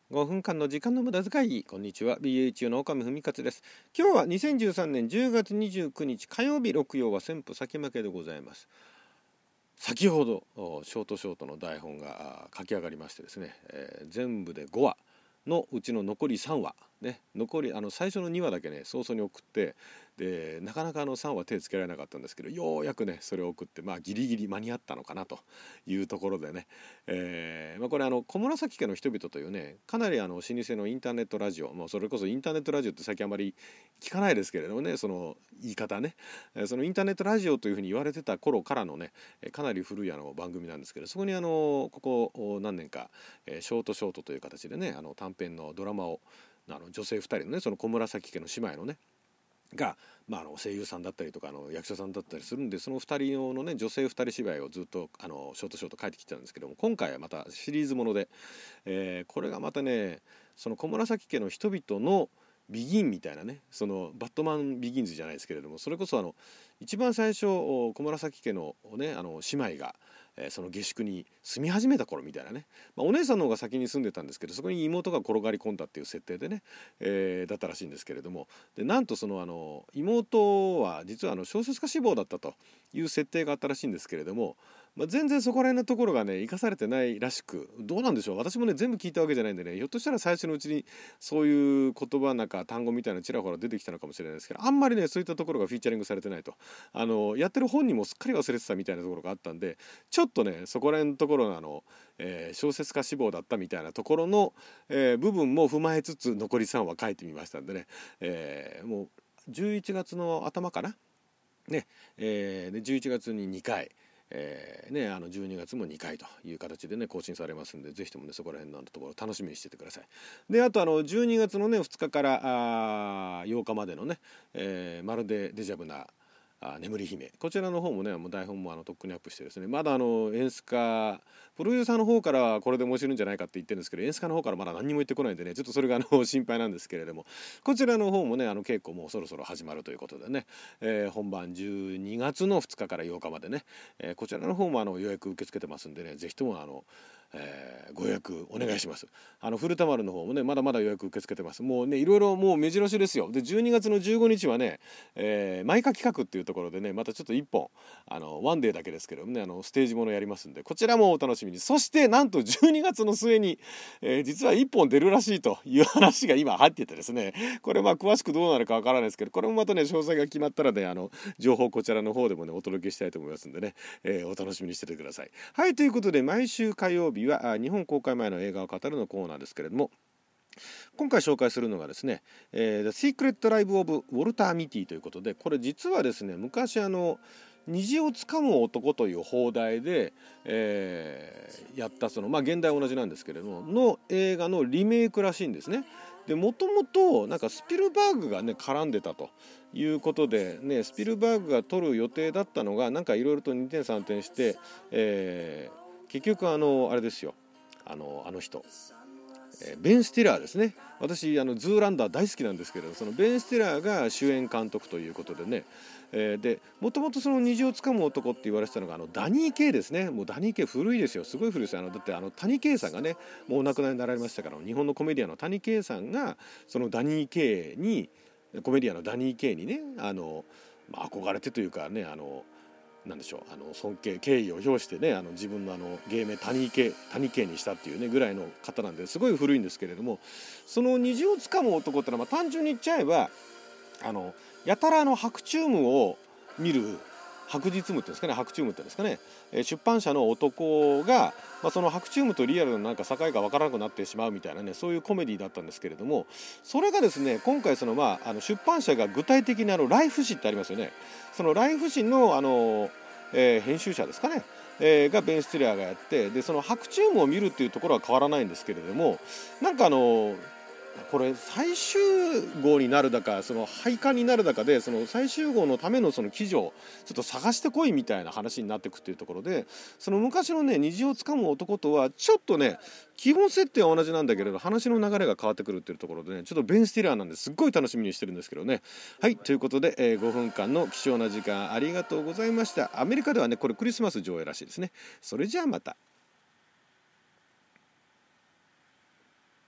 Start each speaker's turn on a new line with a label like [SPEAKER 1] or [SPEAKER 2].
[SPEAKER 1] 5分間の時間の無駄遣い。こんにちは、 BHU の岡見文勝です。今日は2013年10月29日火曜日、六曜は先府先負けでございます。先ほどショートの台本が書き上がりましてですね、全部で5話のうちの残り3話ね、残り最初の2話だけね早々に送って、でなかなか3話手つけられなかったんですけど、ようやくねそれを送って、ギリギリ間に合ったのかなというところでね、これ小紫家の人々というね、かなり老舗のインターネットラジオ、それこそインターネットラジオって最近あまり聞かないですけれどもね、その言い方ね、そのインターネットラジオというふうに言われてた頃からのね、かなり古い番組なんですけど、そこにここ何年かショートという形でね、短編のドラマを女性2人のね、その小紫家の姉妹のねが、声優さんだったりとか役者さんだったりするんで、その2人用のね女性2人芝居をずっとショート書いてきてたんですけども、今回はまたシリーズもので、これがまたね、その小紫家の人々のビギンみたいなね、そのバットマンビギンズじゃないですけれども、それこそ一番最初小紫家のね姉妹がその下宿に住み始めた頃みたいなね、お姉さんの方が先に住んでたんですけど、そこに妹が転がり込んだっていう設定でね、だったらしいんですけれども、でなんとその妹は実は小説家志望だったという設定があったらしいんですけれども、全然そこら辺のところがね生かされてないらしく、どうなんでしょう、私もね全部聞いたわけじゃないんでね、ひょっとしたら最初のうちにそういう言葉なんか単語みたいなちらほら出てきたのかもしれないですけど、あんまりねそういったところがフィーチャリングされてないと、やってる本人もすっかり忘れてたみたいなところがあったんで、ちょっとねそこら辺のところの小説家志望だったみたいなところの、部分も踏まえつつ残り3話書いてみましたんでね、もう11月の頭かなね、で11月に2回、12月も2回という形でね更新されますんで、ぜひともねそこら辺のところ楽しみにしててください。であと12月のね2日から8日までのね、まるでデジャブな眠り姫、こちらの方もねもう台本もとっくにアップしてですね、まだ演出家プロデューサーの方からはこれで面白いんじゃないかって言ってるんですけど、演出家の方からまだ何にも言ってこないんでね、ちょっとそれが心配なんですけれども、こちらの方もね稽古もそろそろ始まるということでね、本番12月の2日から8日までね、こちらの方も予約受け付けてますんでね、ぜひともご予約お願いします。古田丸の方もねまだまだ予約受け付けてます。もうねいろいろもう目白押しですよ。で12月の15日はね、マイカ企画っていうところでね、またちょっと1本ワンデーだけですけどもねステージものやりますんで、こちらもお楽しみに。そしてなんと12月の末に、実は1本出るらしいという話が今入っててですね、これ詳しくどうなるかわからないですけど、これもまたね詳細が決まったらね情報こちらの方でもねお届けしたいと思いますんでね、お楽しみにしててください。はい、ということで毎週火曜日は日本公開前の映画を語るのコーナーですけれども、今回紹介するのがですね、The Secret Life of Walter Mitty ということで、これ実はですね昔虹をつかむ男という放題で、やった現代は同じなんですけれどもの映画のリメイクらしいんですね。でもともとなんかスピルバーグがね絡んでたということでね、スピルバーグが撮る予定だったのがなんかいろいろと2点3点して、結局あれですよ、あの人ベン・スティラーですね。私ズーランダー大好きなんですけど、そのベン・スティラーが主演監督ということでね、でもともとその虹をつかむ男って言われてたのがダニー・ケイですね。もうダニー・ケイ古いですよ、すごい古いですよ。だって谷圭さんがねもうお亡くなりになられましたから、日本のコメディアンの谷圭さんがそのダニー・ケイにコメディアンのダニー・ケイにね憧れてというかねなんでしょう、尊敬敬意を表してね自分の芸名谷圭にしたっていうねぐらいの方なんですごい古いんですけれども、その虹をつかむ男ってのは単純に言っちゃえばやたら白チュームを見る白日夢っていうんですかね、白チュームっていうんですかね、出版社の男が、その白チュームとリアルのなんか境が分からなくなってしまうみたいなね、そういうコメディだったんですけれども、それがですね今回出版社が具体的なライフ誌ってありますよね。そのライフ誌の編集者ですかね、がベン・スティラーがやって、でその白チュームを見るっていうところは変わらないんですけれども、なんかこれ最終号になるだかその廃刊になるだかで、その最終号のためのその記事をちょっと探してこいみたいな話になっていくっていうところで、その昔のね虹をつかむ男とはちょっとね基本設定は同じなんだけれど話の流れが変わってくるっていうところでね、ちょっとベン・スティラーなんですっごい楽しみにしてるんですけどね。はい、ということで、5分間の貴重な時間ありがとうございました。アメリカではねこれクリスマス上映らしいですね。それじゃあまた。